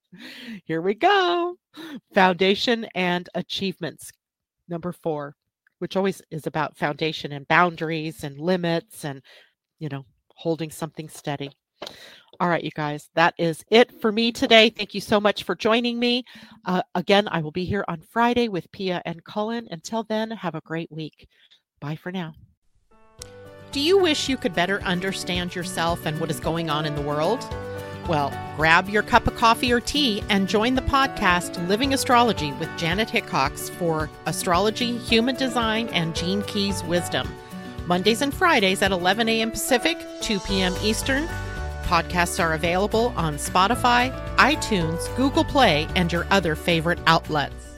Here we go. Foundation and achievements. Number four, which always is about foundation and boundaries and limits and, you know, holding something steady. All right, you guys, that is it for me today. Thank you so much for joining me. Uh, again, I will be here on Friday with Pia and Cullen. Until then, have a great week. Bye for now. Do you wish you could better understand yourself and what is going on in the world? Well, grab your cup of coffee or tea and join the podcast Living Astrology with Janet Hickox for astrology, human design, and Gene Keys wisdom. Mondays and Fridays at eleven a.m. Pacific, two p.m. Eastern. Podcasts are available on Spotify, iTunes, Google Play, and your other favorite outlets.